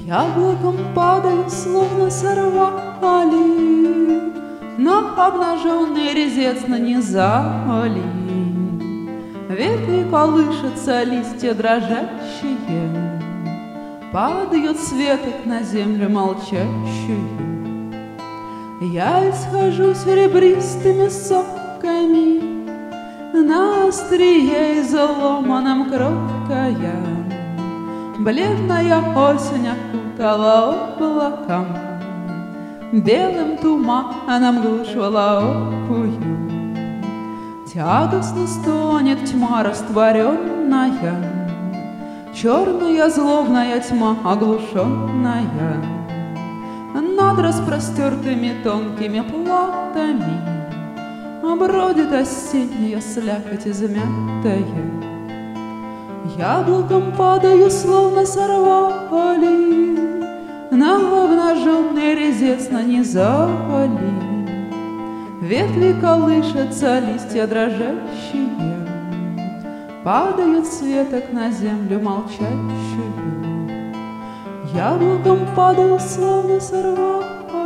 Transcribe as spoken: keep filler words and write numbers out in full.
Яблоком падают, словно сорвали, но обнаженный резец нанизали. Ветви колышутся, листья дрожащие, падают с веток на землю молчащую. Я исхожу серебристыми соками, на острие изломанном кроткая. Бледная осень окутала облаком, белым туманом глушила окую. Тягостно стонет тьма растворенная, черная злобная тьма оглушенная. Над распростертыми тонкими платами бродит осенняя слякоть измятая. Яблоком падаю, словно сорвали, на обнаженный резец нанизали. Ветви колышутся, листья дрожащие, падают с веток на землю молчащую. Яблоком падаю, словно сорвали,